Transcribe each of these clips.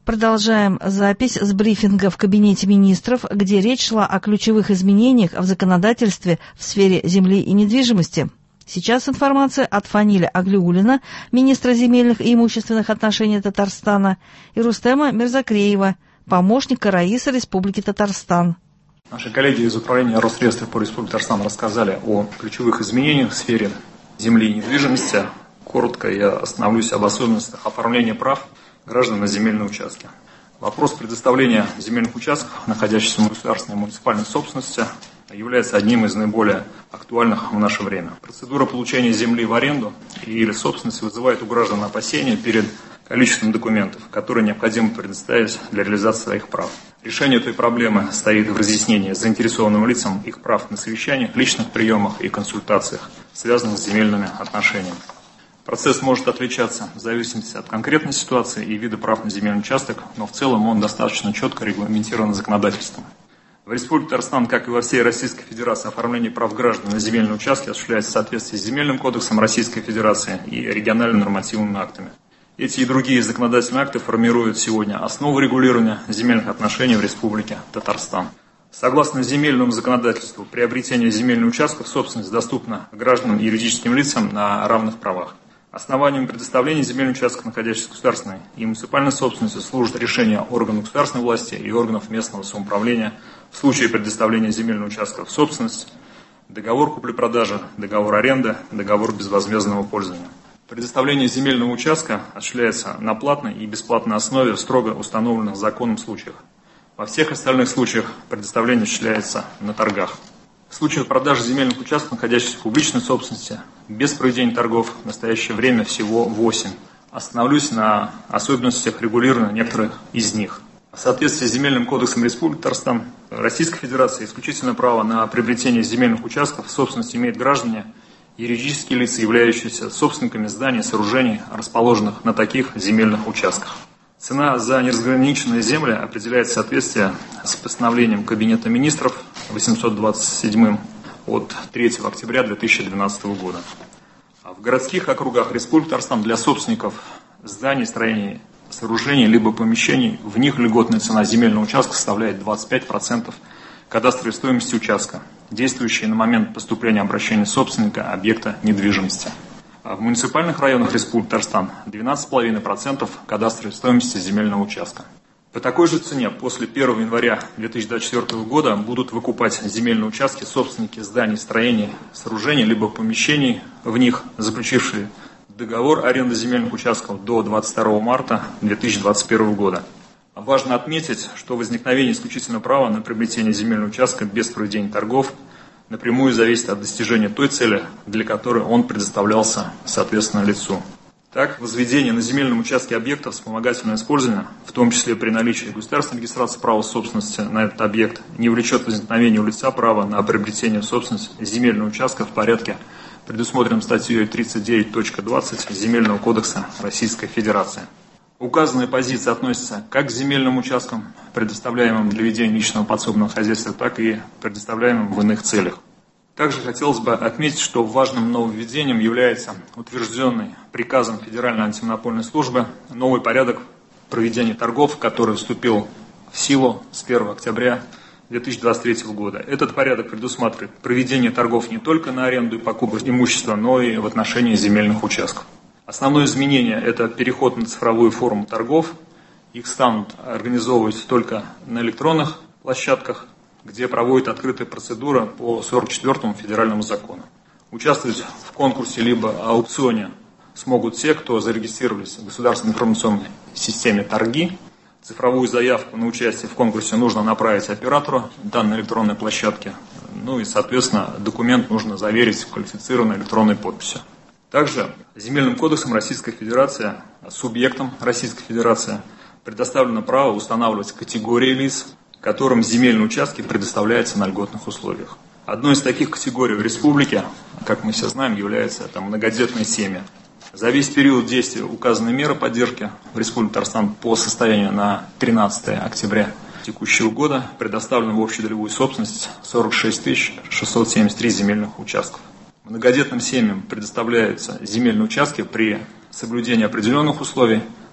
Продолжаем запись с брифинга в Кабинете министров, где речь шла о ключевых изменениях в законодательстве в сфере земли и недвижимости. Сейчас информация от Фаниля Аглиуллина, министра земельных и имущественных отношений Татарстана, и Рустема Мирзакреева, помощника Раиса Республики Татарстан. Наши коллеги из Управления Россредств по Республике Татарстан рассказали о ключевых изменениях в сфере земли и недвижимости. Коротко я остановлюсь об особенностях оформления прав граждан на земельные участки. Вопрос предоставления земельных участков, находящихся в государственной и муниципальной собственности, является одним из наиболее актуальных в наше время. Процедура получения земли в аренду или собственность вызывает у граждан опасения перед количеством документов, которые необходимо предоставить для реализации своих прав. Решение этой проблемы стоит в разъяснении заинтересованным лицам их прав на совещаниях, личных приемах и консультациях, связанных с земельными отношениями. Процесс может отличаться в зависимости от конкретной ситуации и вида прав на земельный участок, но в целом он достаточно четко регламентирован законодательством. В Республике Татарстан, как и во всей Российской Федерации, оформление прав граждан на земельные участки осуществляется в соответствии с Земельным кодексом Российской Федерации и региональными нормативными актами. Эти и другие законодательные акты формируют сегодня основу регулирования земельных отношений в Республике Татарстан. Согласно земельному законодательству, приобретение земельных участков в собственность доступно гражданам и юридическим лицам на равных правах. Основанием предоставления земельных участков, находящихся в государственной и муниципальной собственности, служит решение органов государственной власти и органов местного самоуправления в случае предоставления земельных участков в собственность, договор купли-продажи, договор аренды, договор безвозмездного пользования. Предоставление земельного участка осуществляется на платной и бесплатной основе в строго установленных законом случаях. Во всех остальных случаях предоставление осуществляется на торгах. В случаях продажи земельных участков, находящихся в публичной собственности, без проведения торгов в настоящее время всего 8. Остановлюсь на особенностях регулирования некоторых из них. В соответствии с Земельным кодексом Республики Татарстан, Российской Федерации исключительное право на приобретение земельных участков в собственности имеют граждане, юридические лица, являющиеся собственниками зданий и сооружений, расположенных на таких земельных участках. Цена за неразграниченные земли определяется в соответствии с постановлением Кабинета министров 827 от 3 октября 2012 года. В городских округах Республики Татарстан для собственников зданий, строений, сооружений либо помещений в них льготная цена земельного участка составляет 25% кадастровой стоимости участка, действующей на момент поступления обращения собственника объекта недвижимости. В муниципальных районах Республики Татарстан 12,5% кадастровой стоимости земельного участка. По такой же цене после 1 января 2024 года будут выкупать земельные участки собственники зданий, строений, сооружений либо помещений в них, заключившие договор аренды земельных участков до 22 марта 2021 года. Важно отметить, что возникновение исключительного права на приобретение земельного участка без проведения торгов напрямую зависит от достижения той цели, для которой он предоставлялся соответственно лицу. Так, возведение на земельном участке объекта вспомогательного использования, в том числе при наличии государственной регистрации права собственности на этот объект, не влечет возникновения у лица права на приобретение в собственность земельного участка в порядке, предусмотренном статьей 39.20 Земельного кодекса Российской Федерации. Указанная позиция относится как к земельным участкам, предоставляемым для ведения личного подсобного хозяйства, так и предоставляемым в иных целях. Также хотелось бы отметить, что важным нововведением является утвержденный приказом Федеральной антимонопольной службы новый порядок проведения торгов, который вступил в силу с 1 октября 2023 года. Этот порядок предусматривает проведение торгов не только на аренду и покупку имущества, но и в отношении земельных участков. Основное изменение – это переход на цифровую форму торгов. Их станут организовывать только на электронных площадках, где проводит открытая процедура по 44-му федеральному закону. Участвовать в конкурсе либо аукционе смогут те, кто зарегистрировались в государственной информационной системе торги. Цифровую заявку на участие в конкурсе нужно направить оператору данной электронной площадки. Ну и, соответственно, документ нужно заверить квалифицированной электронной подписью. Также Земельным кодексом Российской Федерации, субъектам Российской Федерации, предоставлено право устанавливать категории лиц, которым земельные участки предоставляются на льготных условиях. Одной из таких категорий в республике, как мы все знаем, является многодетные семьи. За весь период действия указанной меры поддержки в Республике Татарстан по состоянию на 13 октября текущего года предоставлено в общую долевую собственность 46 673 земельных участков. Многодетным семьям предоставляются земельные участки при соблюдении определенных условий,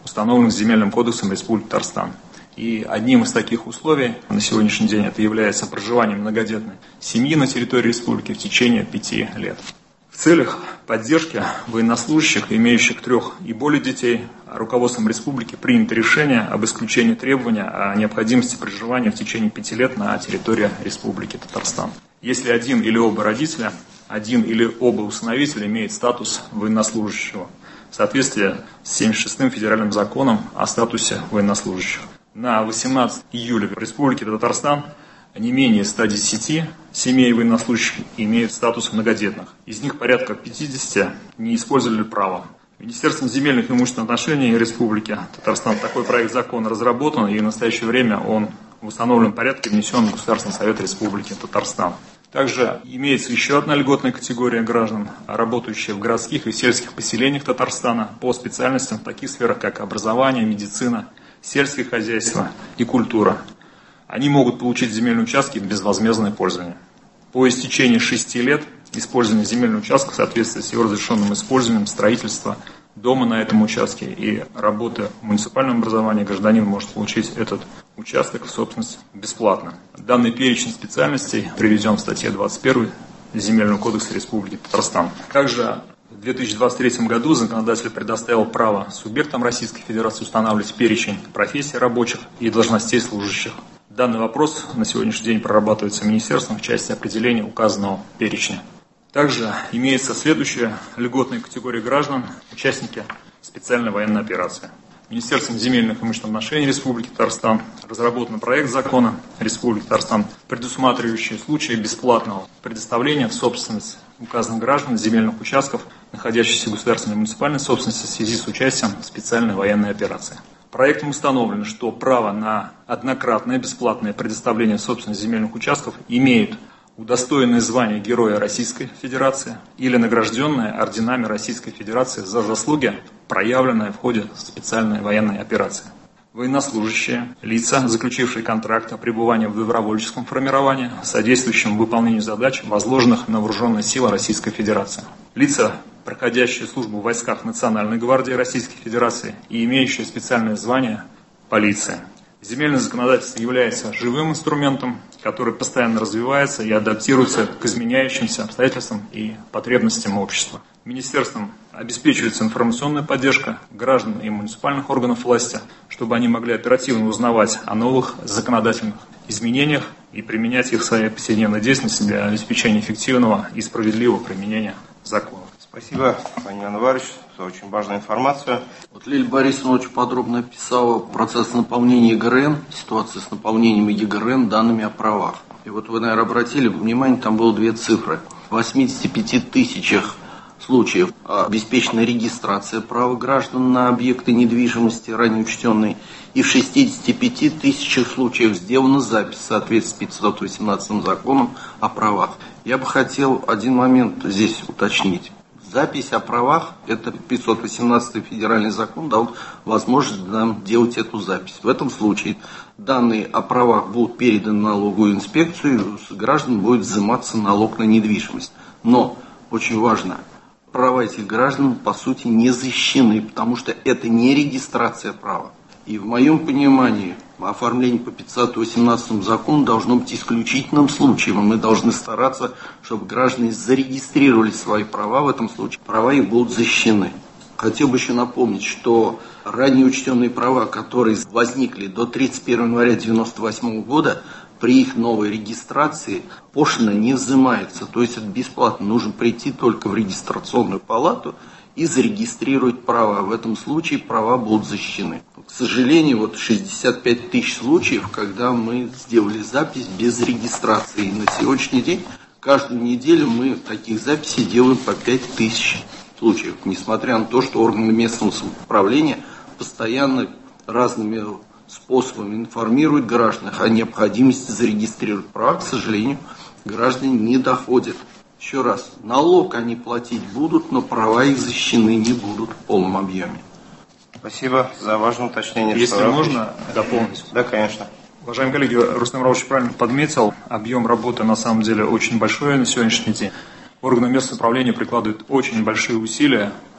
установленных Земельным кодексом Республики Татарстан. И одним из таких условий на сегодняшний день это является проживание многодетной семьи на территории республики в течение 5 лет. В целях поддержки военнослужащих, имеющих 3 и более детей, руководством республики принято решение об исключении требования о необходимости проживания в течение 5 лет на территории Республики Татарстан. Если один или оба родителя, один или оба усыновителя имеют статус военнослужащего в соответствии с 76-м федеральным законом о статусе военнослужащих. На 18 июля в Республике Татарстан не менее 110 семей военнослужащих имеют статус многодетных. Из них порядка 50 не использовали право. Министерством земельных и имущественных отношений Республики Татарстан такой проект закона разработан, и в настоящее время он в установленном порядке внесен в Государственный совет Республики Татарстан. Также имеется еще одна льготная категория граждан, работающие в городских и сельских поселениях Татарстана по специальностям в таких сферах, как образование, медицина, сельское хозяйство и культура. Они могут получить земельные участки в безвозмездное пользование. По истечении 6 лет использования земельного участка в соответствии с его разрешенным использованием, строительства дома на этом участке и работы в муниципальном образовании гражданин может получить этот участок в собственность бесплатно. Данный перечень специальностей приведен в статье 21 Земельного кодекса Республики Татарстан. Также в 2023 году законодатель предоставил право субъектам Российской Федерации устанавливать перечень профессий рабочих и должностей служащих. Данный вопрос на сегодняшний день прорабатывается министерством в части определения указанного перечня. Также имеется следующая льготная категория граждан, участники специальной военной операции. Министерством земельных и имущественных отношений Республики Татарстан разработан проект закона Республики Татарстан, предусматривающий случаи бесплатного предоставления в собственность указанных граждан земельных участков, находящихся в государственной и муниципальной собственности в связи с участием в специальной военной операции. Проектом установлено, что право на однократное бесплатное предоставление в собственность земельных участков имеют удостоенное звание Героя Российской Федерации или награжденные орденами Российской Федерации за заслуги, проявленные в ходе специальной военной операции. Военнослужащие, лица, заключившие контракт о пребывании в добровольческом формировании, содействующим выполнению задач, возложенных на вооруженные силы Российской Федерации. Лица, проходящие службу в войсках Национальной гвардии Российской Федерации и имеющие специальное звание полиция. Земельное законодательство является живым инструментом, который постоянно развивается и адаптируется к изменяющимся обстоятельствам и потребностям общества. Министерством обеспечивается информационная поддержка граждан и муниципальных органов власти, чтобы они могли оперативно узнавать о новых законодательных изменениях и применять их в своей повседневной деятельности для обеспечения эффективного и справедливого применения законов. Спасибо, Владимир Иванович, за очень важную информацию. Лилия Борисовна очень подробно описала процесс наполнения ЕГРН, ситуацию с наполнением ЕГРН данными о правах. И вот вы, наверное, обратили внимание, там было 2 цифры. В 85 тысячах случаев обеспечена регистрация права граждан на объекты недвижимости, ранее учтенной, и в 65 тысячах случаев сделана запись в соответствии с 518 законом о правах. Я бы хотел один момент здесь уточнить. Запись о правах, это 518 федеральный закон дал возможность нам делать эту запись. В этом случае данные о правах будут переданы в налоговую инспекцию, с граждан будет взиматься налог на недвижимость. Но, очень важно, права этих граждан по сути не защищены, потому что это не регистрация права. И в моем понимании оформление по 518 закону должно быть исключительным случаем. Мы должны стараться, чтобы граждане зарегистрировали свои права. В этом случае права их будут защищены. Хотел бы еще напомнить, что ранее учтенные права, которые возникли до 31 января 1998 года, при их новой регистрации пошлина не взимается. То есть это бесплатно. Нужно прийти только в регистрационную палату и зарегистрировать права. В этом случае права будут защищены. К сожалению, вот 65 тысяч случаев, когда мы сделали запись без регистрации. И на сегодняшний день, каждую неделю мы таких записей делаем по 5 тысяч случаев. Несмотря на то, что органы местного самоуправления постоянно разными способами информируют граждан о необходимости зарегистрировать права, к сожалению, граждане не доходят. Еще раз, налог они платить будут, но права их защищены не будут в полном объеме. Спасибо за важное уточнение. Если можно дополнить. Да, конечно. Уважаемые коллеги, Рустам Равович правильно подметил, объем работы на самом деле очень большой на сегодняшний день. Органы местного управления прикладывают очень большие усилия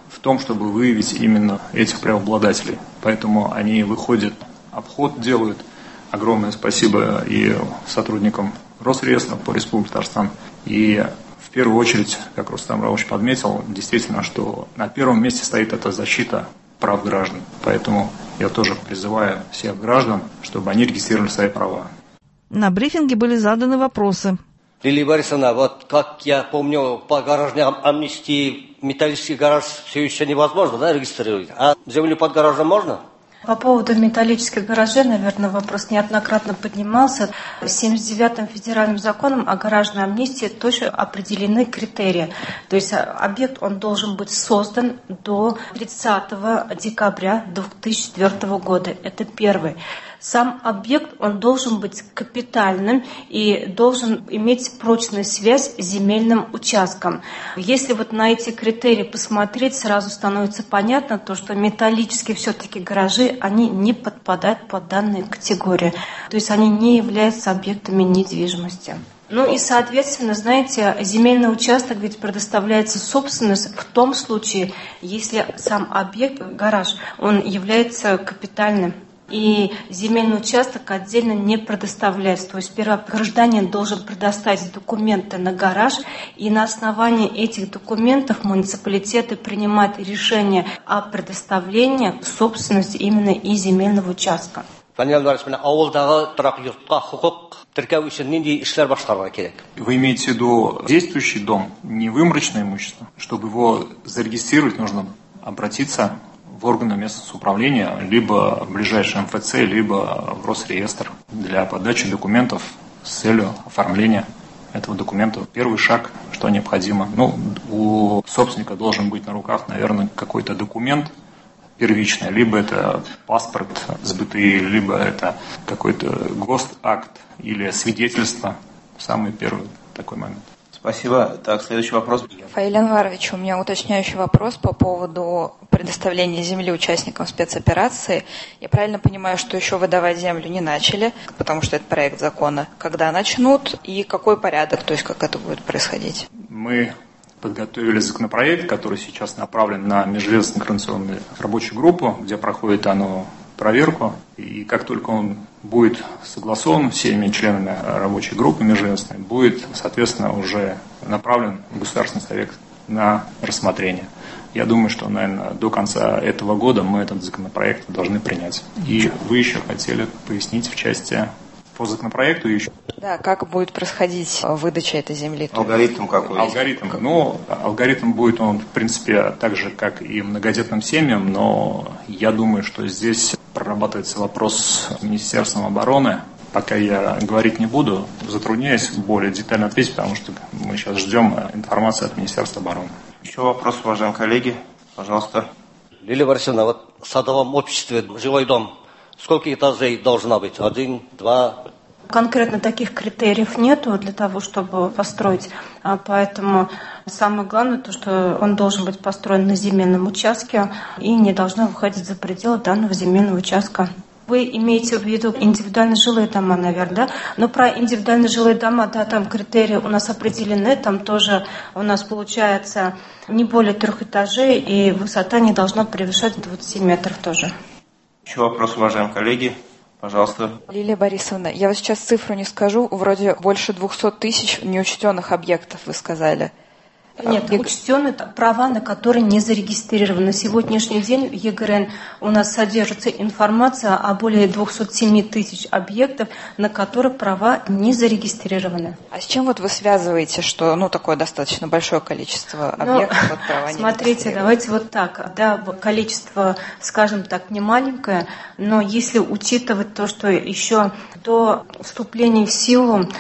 в том, чтобы выявить именно этих правообладателей. Поэтому они выходят, обход делают. Огромное спасибо и сотрудникам Росреестра по Республике Татарстан. И в первую очередь, как Рустам Раушевич подметил, действительно, что на первом месте стоит эта защита прав граждан. Поэтому я тоже призываю всех граждан, чтобы они регистрировали свои права. На брифинге были заданы вопросы. Лилия Борисовна, вот как я помню, по гаражной амнистии металлический гараж все еще невозможно, да, регистрировать? А землю под гаражем можно? По поводу металлических гаражей, наверное, вопрос неоднократно поднимался. 79-м федеральным законом о гаражной амнистии точно определены критерии. То есть объект он должен быть создан до 30 декабря 2004 года. Это первый. Сам объект он должен быть капитальным и должен иметь прочную связь с земельным участком. Если вот на эти критерии посмотреть, сразу становится понятно, то, что металлические все-таки гаражи, они не подпадают под данные категории. То есть они не являются объектами недвижимости. Ну и, соответственно, знаете, земельный участок ведь предоставляется собственность в том случае, если сам объект, гараж, он является капитальным. И земельный участок отдельно не предоставляется. То есть сперва гражданин должен предоставить документы на гараж, и на основании этих документов муниципалитеты принимают решение о предоставлении собственности именно и земельного участка. Вы имеете в виду действующий дом, не выморочное имущество? Чтобы его зарегистрировать, нужно обратиться в органы местного самоуправления, либо в ближайший МФЦ, либо в Росреестр для подачи документов с целью оформления этого документа. Первый шаг, что необходимо. У собственника должен быть на руках, наверное, какой-то документ первичный, либо это паспорт сбытый, либо это какой-то госакт или свидетельство. Самый первый такой момент. Спасибо. Так, следующий вопрос. Фаиль Анварович, у меня уточняющий вопрос по поводу предоставления земли участникам спецоперации. Я правильно понимаю, что еще выдавать землю не начали, потому что это проект закона. Когда начнут и какой порядок, то есть как это будет происходить? Мы подготовили законопроект, который сейчас направлен на межведомственную координационную рабочую группу, где проходит оно проверку. И как только он будет согласован всеми членами рабочей группы межведомственной, будет, соответственно, уже направлен в Государственный совет на рассмотрение. Я думаю, что, наверное, до конца этого года мы этот законопроект должны принять. И вы еще хотели пояснить в части по законопроекту еще. Да, как будет происходить выдача этой земли? Алгоритм какой? Алгоритм будет он, в принципе, так же, как и многодетным семьям, но я думаю, что здесь прорабатывается вопрос с Министерством обороны. Пока я говорить не буду, затрудняюсь более детально ответить, потому что мы сейчас ждем информации от Министерства обороны. Еще вопрос, уважаемые коллеги. Пожалуйста. Лилия Борисовна, вот в садовом обществе жилой дом, сколько этажей должно быть? 1, 2? Конкретно таких критериев нету для того, чтобы построить, поэтому самое главное то, что он должен быть построен на земельном участке и не должно выходить за пределы данного земельного участка. Вы имеете в виду индивидуальные жилые дома, наверное, да? Но про индивидуальные жилые дома, да, там критерии у нас определены, там тоже у нас получается не более 3 этажей, и высота не должна превышать 20 метров тоже. Еще вопрос, уважаемые коллеги. Пожалуйста. Лилия Борисовна, я вот сейчас цифру не скажу, вроде больше 200 тысяч неучтенных объектов, вы сказали. Нет, учтены права, на которые не зарегистрированы. На сегодняшний день в ЕГРН у нас содержится информация о более 207 тысяч объектов, на которые права не зарегистрированы. А с чем вот вы связываете, что такое достаточно большое количество объектов от права не смотрите, давайте вот так. Да, количество, скажем так, не маленькое, но если учитывать то, что еще до вступления в силу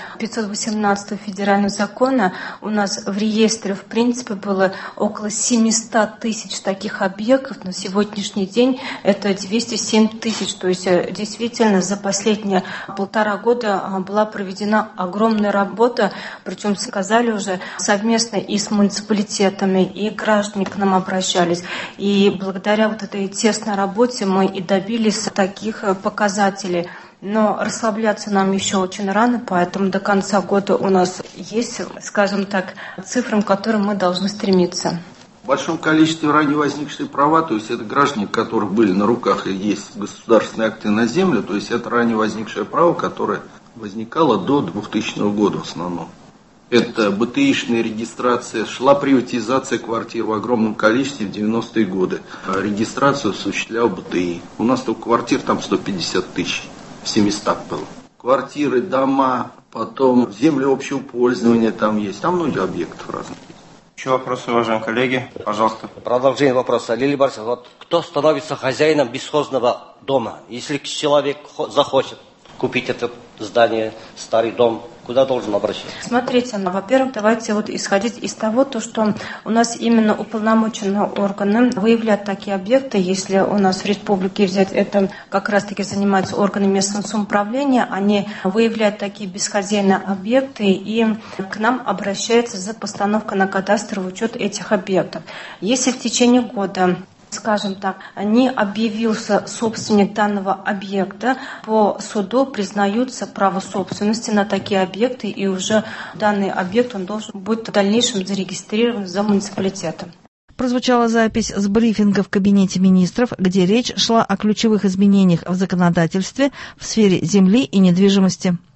518 федерального закона у нас в реестре в принципе было около 700 тысяч таких объектов. На сегодняшний день это 207 тысяч. То есть действительно за последние 1,5 года была проведена огромная работа. Причем сказали уже совместно и с муниципалитетами, и граждане к нам обращались. И благодаря вот этой тесной работе мы и добились таких показателей. Но расслабляться нам еще очень рано, поэтому до конца года у нас есть, скажем так, цифры, к которым мы должны стремиться. В большом количестве ранее возникшие права, то есть это граждане, у которых были на руках и есть государственные акты на землю, то есть это ранее возникшее право, которое возникало до 2000 года в основном. Это БТИшная регистрация, шла приватизация квартир в огромном количестве в 90-е годы. Регистрацию осуществлял БТИ. У нас только квартир там 150 тысяч, в 700 было. Квартиры, дома, потом земли общего пользования там есть. Там много объектов разных. Еще вопросы, уважаемые коллеги? Пожалуйста. Продолжение вопроса. Лилия Борисовна, вот кто становится хозяином бесхозного дома? Если человек захочет купить это здание, старый дом, куда должен обращаться? Смотрите, во-первых, давайте исходить из того, что у нас именно уполномоченные органы выявляют такие объекты. Если у нас в республике взять, это как раз-таки занимаются органы местного самоуправления, они выявляют такие бесхозяйные объекты и к нам обращаются за постановкой на кадастровый учет этих объектов. Если в течение года, скажем так, не объявился собственник данного объекта, по суду признаются право собственности на такие объекты, и уже данный объект он должен быть в дальнейшем зарегистрирован за муниципалитетом. Прозвучала запись с брифинга в Кабинете министров, где речь шла о ключевых изменениях в законодательстве в сфере земли и недвижимости.